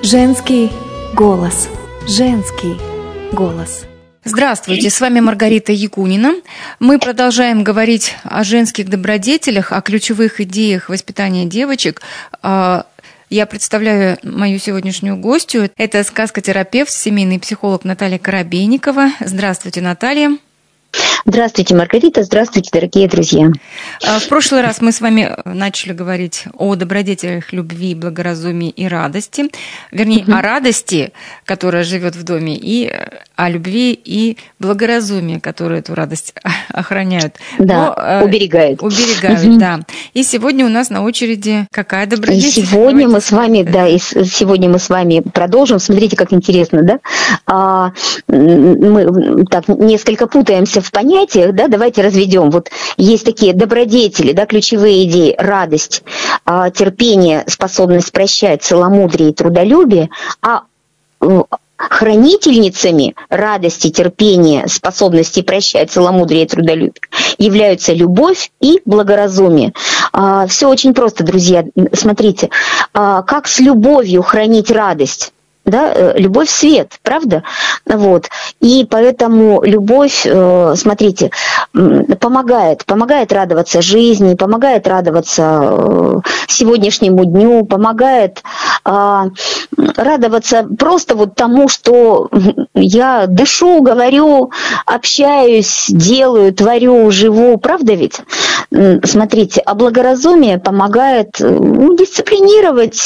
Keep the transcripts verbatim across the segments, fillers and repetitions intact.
Женский голос. Женский голос. Здравствуйте, с вами Маргарита Якунина. Мы продолжаем говорить о женских добродетелях, о ключевых идеях воспитания девочек. Я представляю мою сегодняшнюю гостью. Это сказкотерапевт, семейный психолог Наталья Коробейникова. Здравствуйте, Наталья. Здравствуйте, Маргарита. Здравствуйте, дорогие друзья. В прошлый раз мы с вами начали говорить о добродетелях любви, благоразумии и радости. Вернее, угу. о радости, которая живет в доме, и о любви и благоразумии, которые эту радость охраняют. Да, Но, уберегают. Уберегают, угу. да. И сегодня у нас на очереди какая добродетель? И сегодня Давайте... мы с вами, да, и сегодня мы с вами продолжим. Смотрите, как интересно, да? А, мы так несколько путаемся в понятиях, да, давайте разведем. Вот есть такие добродетели, да, ключевые идеи: радость, терпение, способность прощать, целомудрие и трудолюбие, а хранительницами радости, терпения, способности прощать, целомудрие и трудолюбие являются любовь и благоразумие. Все очень просто, друзья. Смотрите, как с любовью хранить радость? Да, любовь — свет, правда? Вот. И поэтому любовь, смотрите, помогает, помогает радоваться жизни, помогает радоваться сегодняшнему дню, помогает радоваться просто вот тому, что я дышу, говорю, общаюсь, делаю, творю, живу, правда ведь? Смотрите, а благоразумие помогает ну, дисциплинировать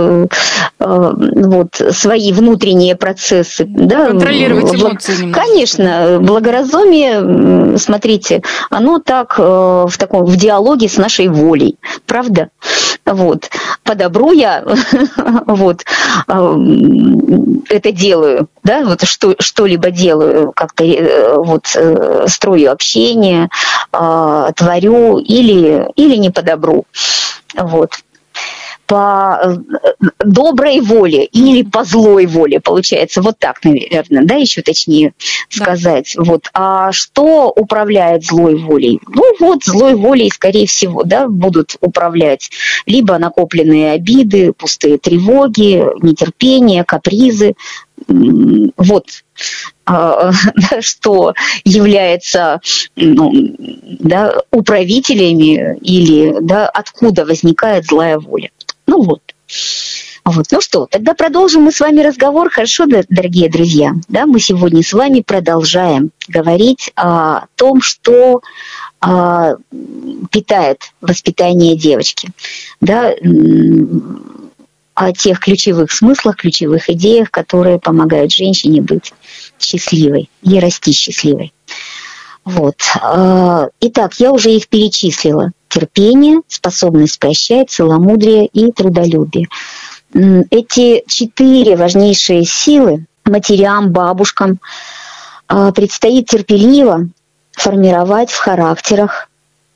вот, свои внутренние процессы. Да? Контролировать эмоции немного. Конечно, благоразумие, смотрите, оно так в таком в диалоге с нашей волей, правда? Вот. По добру я вот, это делаю, да, вот что, что-либо делаю, как-то вот, строю общение, творю или, или не по добру. Вот. По доброй воле или по злой воле, получается, вот так, наверное, да, еще точнее сказать. Да. Вот. А что управляет злой волей? Ну вот, злой волей, скорее всего, да, будут управлять либо накопленные обиды, пустые тревоги, нетерпение, капризы. Вот что является ну, да, управителями или да, откуда возникает злая воля. Ну вот. Вот. Ну что, тогда продолжим мы с вами разговор. Хорошо, дорогие друзья? Да, мы сегодня с вами продолжаем говорить о том, что а, питает воспитание девочки. Да, о тех ключевых смыслах, ключевых идеях, которые помогают женщине быть счастливой и расти счастливой. Вот. Итак, я уже их перечислила. Терпение, способность прощать, целомудрие и трудолюбие. Эти четыре важнейшие силы матерям, бабушкам предстоит терпеливо формировать в характерах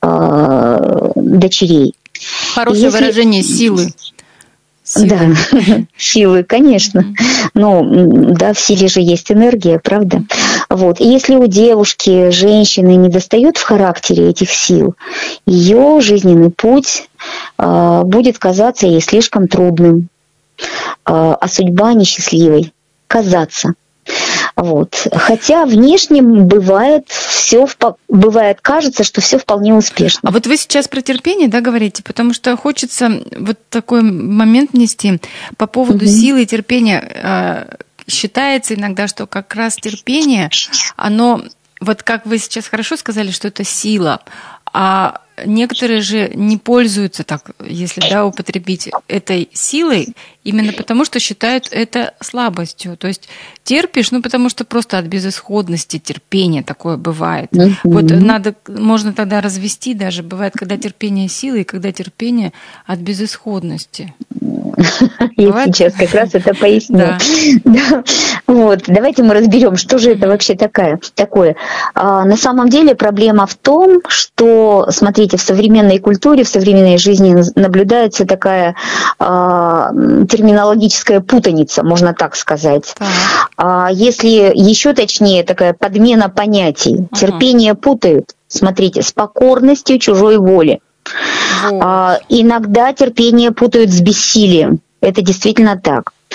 дочерей. Хорошее Если... выражение силы. Силы. Да, силы, конечно. Mm-hmm. Ну, да, в силе же есть энергия, правда? Вот. И если у девушки, женщины недостает в характере этих сил, ее жизненный путь э, будет казаться ей слишком трудным, э, а судьба несчастливой. Казаться. Вот. Хотя внешне бывает все, бывает, кажется, что все вполне успешно. А вот вы сейчас про терпение, да, говорите, потому что хочется вот такой момент внести по поводу угу. силы и терпения. Считается иногда, что как раз терпение, оно, вот как вы сейчас хорошо сказали, что это сила, а некоторые же не пользуются так, если да, употребить этой силой, именно потому, что считают это слабостью. То есть терпишь, ну, потому что просто от безысходности терпение такое бывает. Mm-hmm. Вот надо, можно тогда развести даже. Бывает, когда терпение силы, и когда терпение от безысходности. Я бывает? Сейчас как раз это поясню. Да. Да. Вот. Давайте мы разберем, что же это вообще такое. такое. А, на самом деле проблема в том, что, смотрите, в современной культуре, в современной жизни наблюдается такая а, терминологическая путаница, можно так сказать. Так. А, если еще точнее, такая подмена понятий. Ага. Терпение путают, смотрите, с покорностью чужой воли. Вот. А, иногда терпение путают с бессилием. Это действительно так.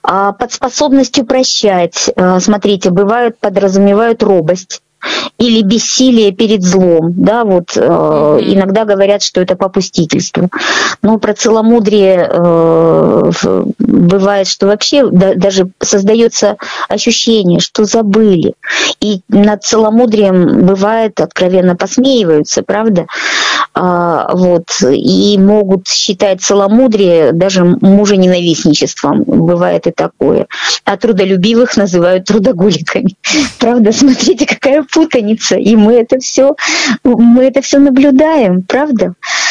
А под способностью прощать, смотрите, бывают, подразумевают робость или бессилие перед злом, да, вот mm-hmm. э, иногда говорят, что это попустительство. Но про целомудрие э, бывает, что вообще да, даже создается ощущение, что забыли. И над целомудрием бывает откровенно посмеиваются, правда? А, вот, и могут считать целомудрие даже мужененавистничеством. Бывает и такое. А трудолюбивых называют трудоголиками. Правда, смотрите, какая путаница, и мы это все, мы это все наблюдаем, правда?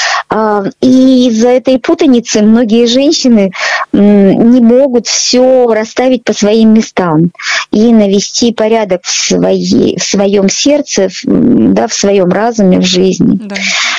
И из-за этой путаницы многие женщины не могут все расставить по своим местам и навести порядок в, своей, в своем сердце, да, в своем разуме, в жизни. Да.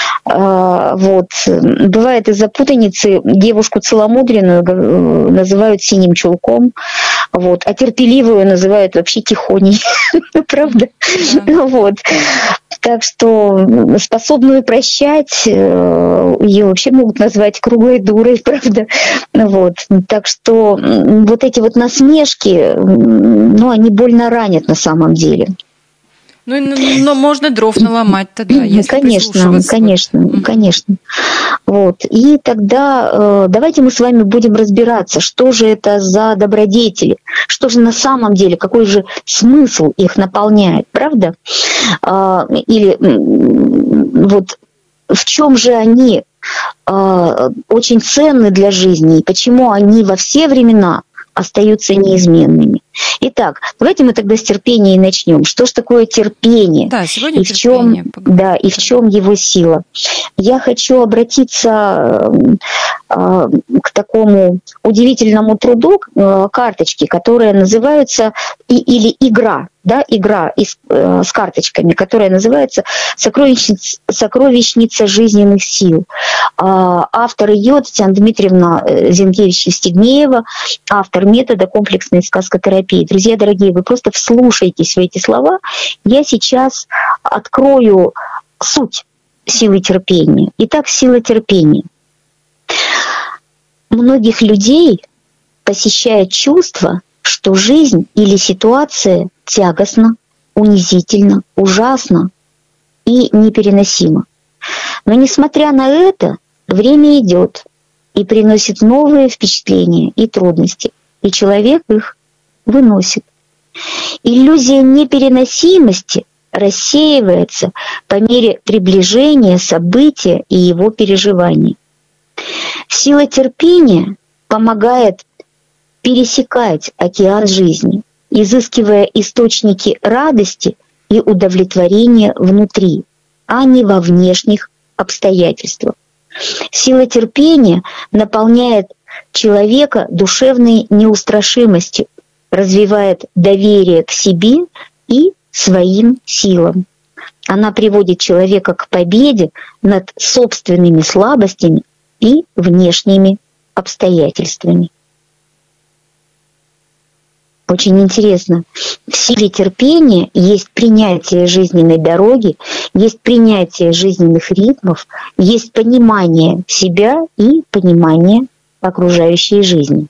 Вот. Бывает из-за путаницы девушку целомудренную называют синим чулком, вот, а терпеливую называют вообще тихоней, правда? Вот. Так что способную прощать ее вообще могут назвать круглой дурой, правда? Вот. Так что вот эти вот насмешки, ну, они больно ранят на самом деле. Ну, но можно дров наломать тогда, если конечно, конечно, вот. конечно. Вот. И тогда э, давайте мы с вами будем разбираться, что же это за добродетели, что же на самом деле, какой же смысл их наполняет, правда? Э, или э, вот в чем же они э, очень ценны для жизни, и почему они во все времена остаются неизменными. Итак, давайте мы тогда с терпения и начнем. Что же такое терпение? Да, сегодня и в чем, да, и в чем его сила? Я хочу обратиться э, к такому удивительному труду, э, карточки, которые называются и, или игра, да, игра из, э, с карточками, которая называется «Сокровищница, сокровищница жизненных сил». Э, автор ее Татьяна Дмитриевна Зинкевич-Евстигнеева, автор метода комплексной сказкотерапии. Друзья дорогие, вы просто вслушайтесь в эти слова. Я сейчас открою суть силы терпения. Итак, сила терпения. Многих людей посещает чувство, что жизнь или ситуация тягостна, унизительна, ужасна и непереносима. Но несмотря на это, время идет и приносит новые впечатления и трудности, и человек их выносит. Иллюзия непереносимости рассеивается по мере приближения события и его переживаний. Сила терпения помогает пересекать океан жизни, изыскивая источники радости и удовлетворения внутри, а не во внешних обстоятельствах. Сила терпения наполняет человека душевной неустрашимостью, развивает доверие к себе и своим силам. Она приводит человека к победе над собственными слабостями и внешними обстоятельствами. Очень интересно. В силе терпения есть принятие жизненной дороги, есть принятие жизненных ритмов, есть понимание себя и понимание окружающей жизни.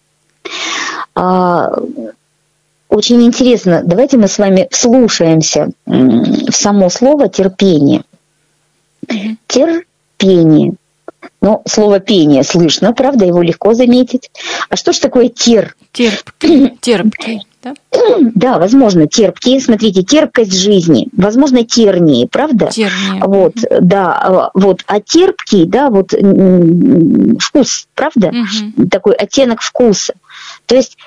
Очень интересно. Давайте мы с вами вслушаемся в само слово терпение. Терпение. Ну, слово «пение» слышно, правда, его легко заметить. А что же такое тер? Терпкий, терпкий, да? Да, возможно, терпкий. Смотрите, терпкость жизни. Возможно, тернии, правда? Тернии. Вот, да, вот. А терпкий, да, вот вкус, правда? Угу. Такой оттенок вкуса. То есть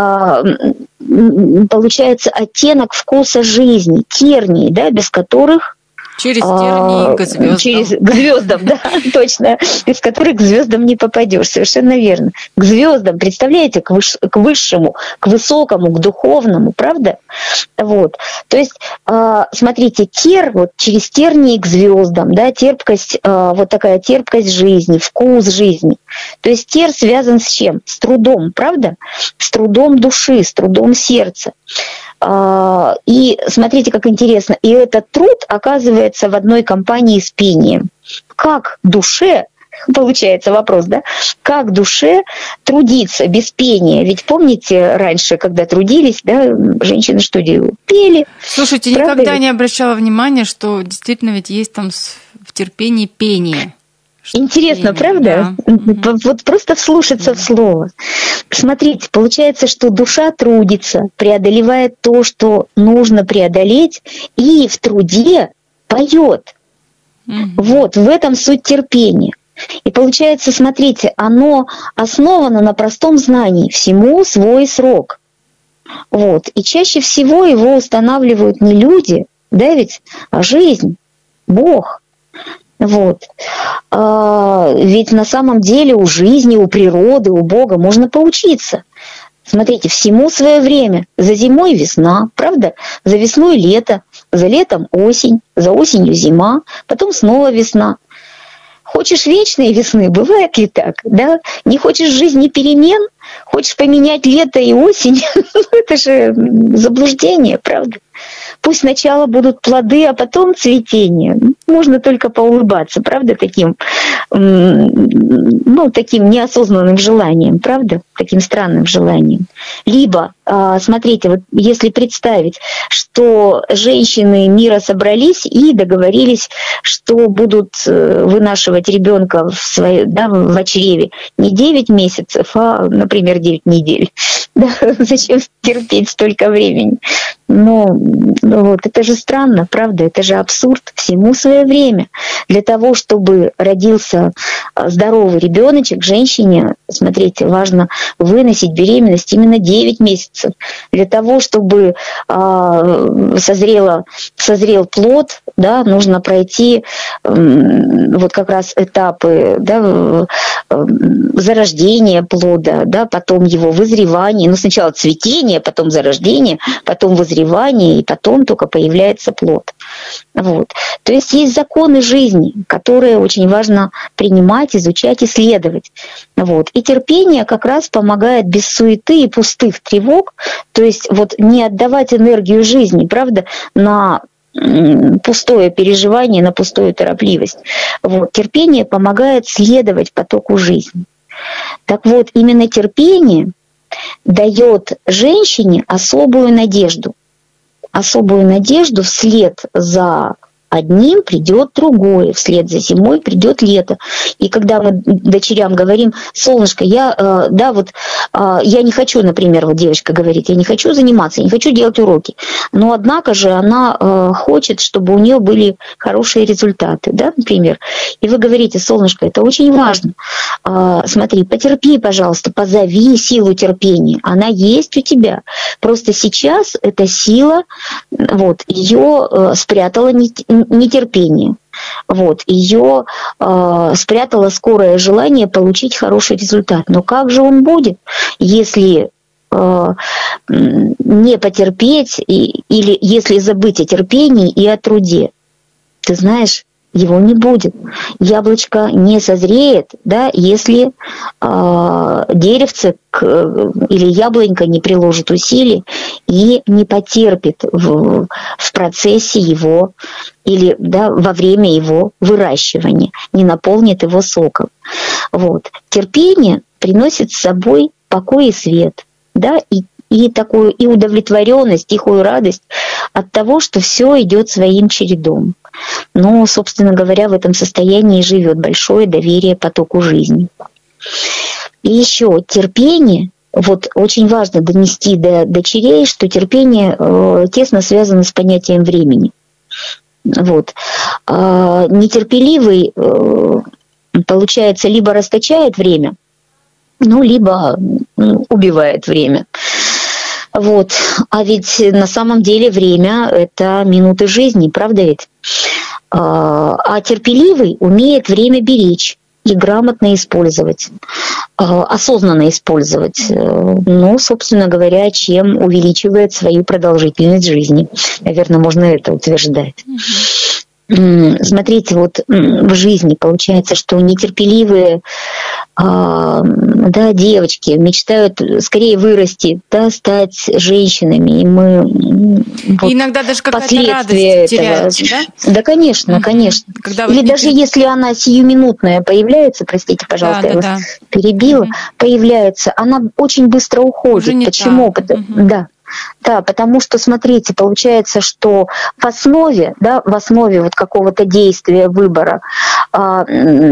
получается оттенок вкуса жизни, тернии, да, без которых Через тернии к звездам. Через, к звездам, да, точно. Из которых к звездам не попадешь, совершенно верно. К звездам, представляете, к, выш, к высшему, к высокому, к духовному, правда? Вот. То есть, смотрите, тер, вот через тернии к звездам, да, терпкость, вот такая терпкость жизни, вкус жизни. То есть тер связан с чем? С трудом, правда? С трудом души, с трудом сердца. И смотрите, как интересно, и этот труд оказывается в одной компании с пением. Как душе получается вопрос, да? Как душе трудиться без пения? Ведь помните, раньше, когда трудились, да, женщины что делали? Пели. Слушайте, правда никогда ведь? не обращала внимания, что действительно ведь есть там в терпении пение. Интересно, пение, правда? да. Вот просто вслушаться в слово. Смотрите, получается, что душа трудится, преодолевает то, что нужно преодолеть, и в труде поет. Вот, в этом суть терпения. И получается, смотрите, оно основано на простом знании. Всему свой срок. Вот. И чаще всего его устанавливают не люди, да ведь, а жизнь, Бог. Вот. А, ведь на самом деле у жизни, у природы, у Бога можно поучиться. Смотрите, всему свое время. За зимой весна, правда? За весной лето, за летом осень, за осенью зима, потом снова весна. Хочешь вечной весны, бывает ли так, да? Не хочешь жизни перемен, хочешь поменять лето и осень, это же заблуждение, правда? Пусть сначала будут плоды, а потом цветение. Можно только поулыбаться, правда, таким, ну, таким неосознанным желанием, правда, таким странным желанием. Либо, смотрите, вот если представить, что женщины мира собрались и договорились, что будут вынашивать ребенка в, своей, да, в чреве не девять месяцев, а, например, девять недель. Да, зачем терпеть столько времени? Но вот, это же странно, правда? Это же абсурд. Всему свое время. Для того, чтобы родился здоровый ребеночек, женщине, смотрите, важно выносить беременность именно девять месяцев. Для того, чтобы э, созрело, созрел плод, да, нужно пройти э, вот как раз этапы, да, э, зарождения плода, да, потом его вызревание, ну сначала цветение, потом зарождение, потом вызревание, и потом только появляется плод. Вот. То есть есть законы жизни, которые очень важно принимать, изучать, исследовать. Вот. И терпение как раз помогает без суеты и пустых тревог, то есть вот не отдавать энергию жизни, правда, на пустое переживание, на пустую торопливость. Вот. Терпение помогает следовать потоку жизни. Так вот, именно терпение дает женщине особую надежду. Особую надежду вслед за одним придет другое, вслед за зимой придет лето. И когда мы дочерям говорим: солнышко, я, да, вот, я не хочу, например, вот девочка говорит, я не хочу заниматься, я не хочу делать уроки, но однако же она хочет, чтобы у нее были хорошие результаты, да, например. И вы говорите: солнышко, это очень важно. Смотри, потерпи, пожалуйста, позови силу терпения. Она есть у тебя. Просто сейчас эта сила, вот, ее спрятала нетерпение. Вот, ее э, спрятало скорое желание получить хороший результат. Но как же он будет, если э, не потерпеть и, или если забыть о терпении и о труде? Ты знаешь, его не будет. Яблочко не созреет, да, если э, деревце к, или яблонька не приложит усилий и не потерпит в, в процессе его или, да, во время его выращивания, не наполнит его соком. Вот. Терпение приносит с собой покой и свет, да, и и такую и удовлетворенность, тихую радость от того, что все идет своим чередом. Но, собственно говоря, в этом состоянии живет большое доверие потоку жизни. И еще терпение. Вот очень важно донести до дочерей, что терпение э, тесно связано с понятием времени. Вот. Э, нетерпеливый, э, получается, либо расточает время, ну, либо ну, убивает время. Вот. А ведь на самом деле время – это минуты жизни, правда ведь? А терпеливый умеет время беречь и грамотно использовать, осознанно использовать. Ну, собственно говоря, чем увеличивает свою продолжительность жизни. Наверное, можно это утверждать. Смотрите, вот в жизни получается, что нетерпеливые а, да, девочки мечтают скорее вырасти, да, стать женщинами. И мы вот, и иногда даже какая-то радость этого, теряется, да? Да, конечно, угу. конечно. Когда Или даже не... если она сиюминутная появляется, простите, пожалуйста, да, я да, вас да. перебила, угу. появляется, она очень быстро уходит. Почему? Угу. Да. Да, потому что, смотрите, получается, что в основе, да, в основе вот какого-то действия, выбора а,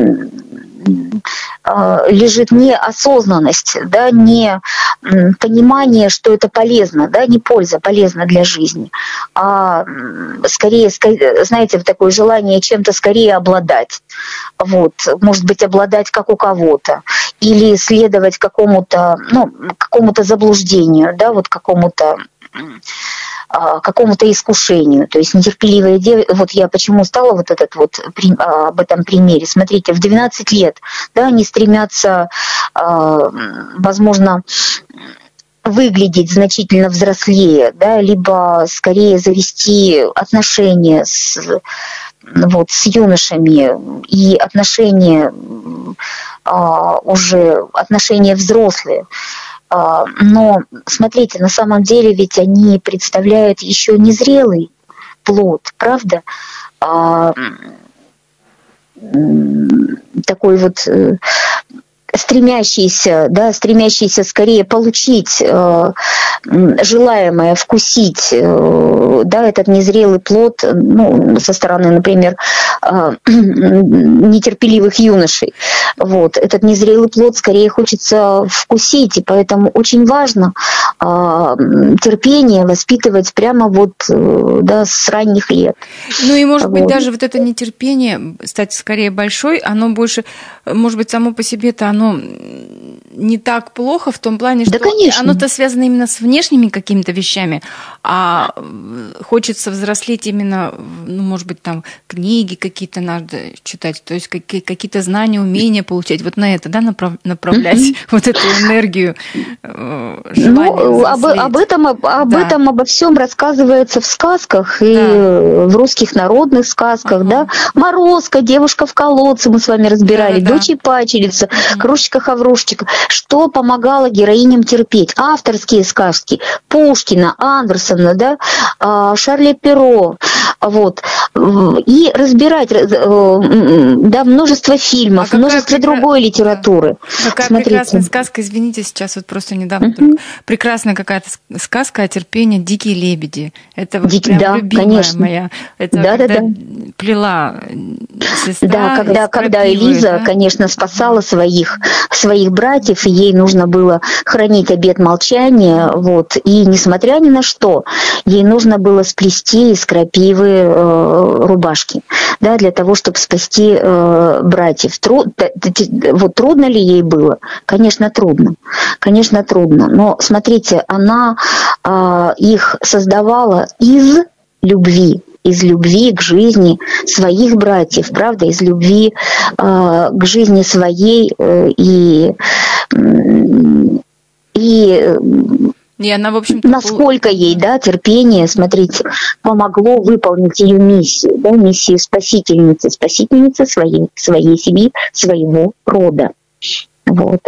а, лежит не осознанность, да, не понимание, что это полезно, да, не польза, полезна для жизни, а скорее, знаете, такое желание чем-то скорее обладать. Вот, может быть, обладать как у кого-то, или следовать какому-то, ну, какому-то заблуждению, да, вот какому-то какому-то искушению. То есть нетерпеливая девочка, вот я почему стала вот этот вот об этом примере. Смотрите, в двенадцать лет, да, они стремятся, возможно, выглядеть значительно взрослее, да, либо скорее завести отношения с, вот, с юношами, и отношения уже отношения взрослые. Но, смотрите, на самом деле ведь они представляют еще незрелый плод, правда? Такой вот стремящийся, да, стремящийся скорее получить э, желаемое, вкусить, э, да, этот незрелый плод, ну, со стороны, например, э, нетерпеливых юношей. Вот. Этот незрелый плод скорее хочется вкусить, и поэтому очень важно э, терпение воспитывать прямо вот, э, да, с ранних лет. Ну и, может вот. быть, даже вот это нетерпение, стать скорее большой, оно больше, может быть, само по себе-то оно оно не так плохо в том плане, что да, оно-то связано именно с внешними какими-то вещами, а хочется взрослеть именно, ну, может быть, там книги какие-то надо читать, то есть какие-то знания, умения получать, вот на это, да, направ, направлять mm-hmm. вот эту энергию, желание ну, об, об этом, об да. этом, обо всем рассказывается в сказках, и да. в русских народных сказках, uh-huh. да, Морозко, девушка в колодце, мы с вами разбирали, да, дочь и пачерица, uh-huh. Кружечка-хаврушечка, что помогало героиням терпеть. Авторские сказки Пушкина, Андерсона, да, Шарля Перро, вот, и разбирать, да, множество фильмов, а множество прекра... другой литературы. Какая Смотрите. прекрасная сказка, извините, сейчас вот просто недавно uh-huh. только, прекрасная какая-то сказка о терпении «Дикие лебеди». Это вот Дикий, прям да, любимая конечно. моя. Это да, когда да, да. плела сестра. Да, когда, когда Элиза, да? конечно, спасала своих, своих братьев, и ей нужно было хранить обет молчания, вот, и несмотря ни на что, ей нужно было сплести из крапивы э, рубашки, да, для того, чтобы спасти э, братьев. Тру... Вот трудно ли ей было? Конечно, трудно. Конечно, трудно. Но, смотрите, она э, их создавала из любви, из любви к жизни своих братьев, правда, из любви э, к жизни своей э, и, и И она, в общем-то, насколько ей, да, терпение, смотрите, помогло выполнить ее миссию, да, миссию спасительницы, спасительницы своей, своей семьи, своего рода. Вот.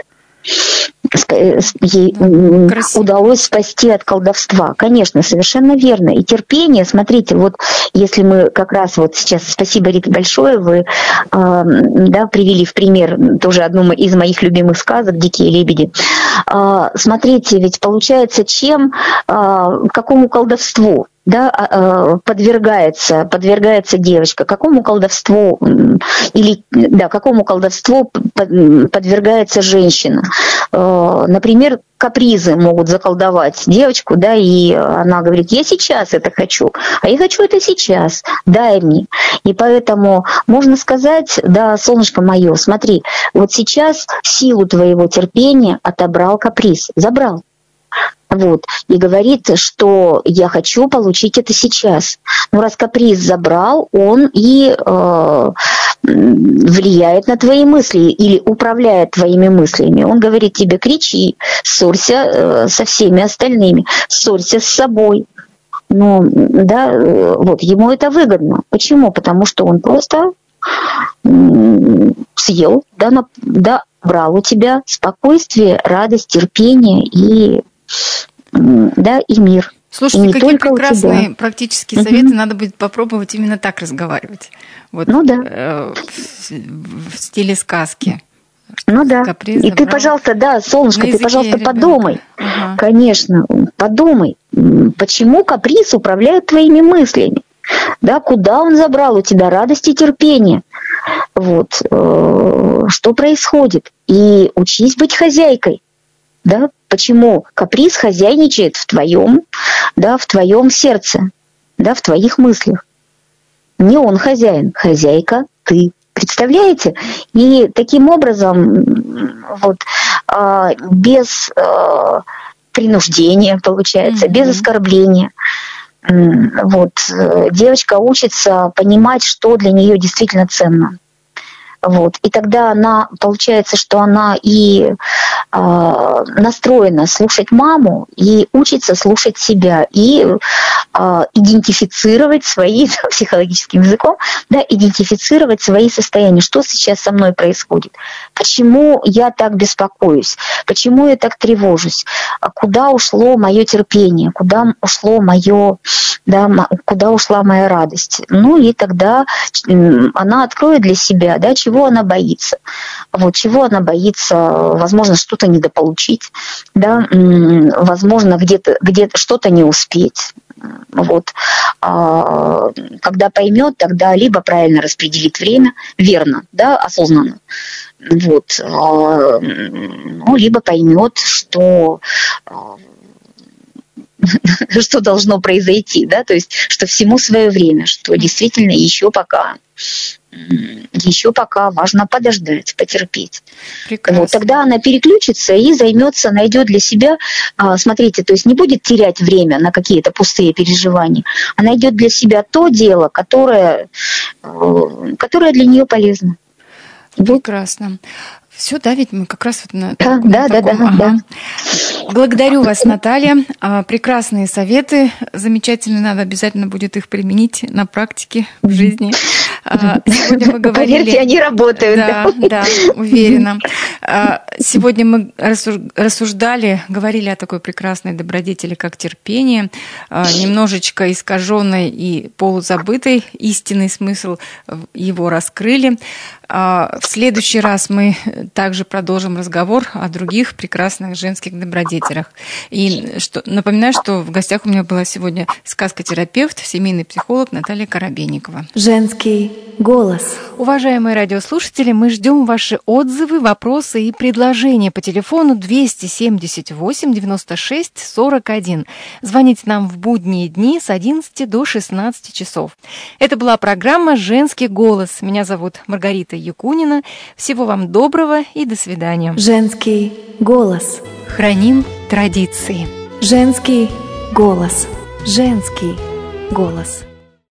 Ей Красиво. удалось спасти от колдовства. Конечно, совершенно верно. И терпение, смотрите, вот если мы как раз вот сейчас, спасибо, Рита, большое, вы э, да, привели в пример тоже одну из моих любимых сказок «Дикие лебеди». Э, смотрите, ведь получается, чем, э, какому колдовству, да, подвергается, подвергается девочка, какому колдовству или да, какому колдовству подвергается женщина. Например, капризы могут заколдовать девочку, да, и она говорит: я сейчас это хочу, а я хочу это сейчас, дай мне. И поэтому можно сказать: да, солнышко мое, смотри, вот сейчас силу твоего терпения отобрал каприз, забрал. Вот, и говорит, что я хочу получить это сейчас. Но раз каприз забрал, он и э, влияет на твои мысли или управляет твоими мыслями. Он говорит тебе: кричи, ссорься э, со всеми остальными, ссорься с собой. Но, да, вот, ему это выгодно. Почему? Потому что он просто съел, да, на, да, брал у тебя спокойствие, радость, терпение и, да, и мир. Слушайте, и какие прекрасные практические советы. Угу. Надо будет попробовать именно так разговаривать. Вот, ну да. Э, в, в стиле сказки. Ну да. Каприз, и ты, пожалуйста, да, солнышко, ты, пожалуйста, ребенка. подумай. Ага. Конечно, подумай, почему каприз управляет твоими мыслями? Да, куда он забрал у тебя радость и терпение? Вот, э, что происходит? И учись быть хозяйкой. Да, почему каприз хозяйничает в твоем, да, в твоем сердце, да, в твоих мыслях? Не он хозяин, хозяйка ты. Представляете? И таким образом, вот, э, без э, принуждения, получается, mm-hmm. без оскорбления, э, вот, э, девочка учится понимать, что для нее действительно ценно. Вот. И тогда она, получается, что она и э, настроена слушать маму, и учится слушать себя, и э, идентифицировать свои, психологическим языком, да, идентифицировать свои состояния, что сейчас со мной происходит, почему я так беспокоюсь, почему я так тревожусь, куда ушло мое терпение, куда ушло мое, да, куда ушла моя радость. Ну и тогда она откроет для себя, да, чего она боится. Вот, чего она боится, возможно, что-то недополучить, да, возможно, где-то, где-то что-то не успеть. Вот. Когда поймет, тогда либо правильно распределит время, верно, да, осознанно. Вот. Ну, либо поймет, что что должно произойти, да, то есть, что всему свое время, что действительно еще пока, еще пока важно подождать, потерпеть. Вот, тогда она переключится и займется, найдет для себя, смотрите, то есть не будет терять время на какие-то пустые переживания, а найдет для себя то дело, которое, которое для нее полезно. Прекрасно. Все, да, ведь мы как раз вот на да, таком, да, таком, да, ага. да. Благодарю вас, Наталья. Прекрасные советы, замечательные, надо обязательно будет их применить на практике в жизни. Сегодня мы говорили... Поверьте, они работают. Да, да, да, уверена. Сегодня мы рассуждали, говорили о такой прекрасной добродетели, как терпение, немножечко искаженной и полузабытой, истинный смысл его раскрыли. В следующий раз мы также продолжим разговор о других прекрасных женских добродетелях. И что, напоминаю, что в гостях у меня была сегодня сказкотерапевт, семейный психолог Наталья Коробейникова. Женский голос. Уважаемые радиослушатели, мы ждем ваши отзывы, вопросы и предложения по телефону двести семьдесят восемь девяносто шесть сорок один. Звоните нам в будние дни с одиннадцати до шестнадцати часов. Это была программа «Женский голос». Меня зовут Маргарита Якунина. Всего вам доброго и до свидания. Женский голос. Храним традиции. Женский голос. Женский голос.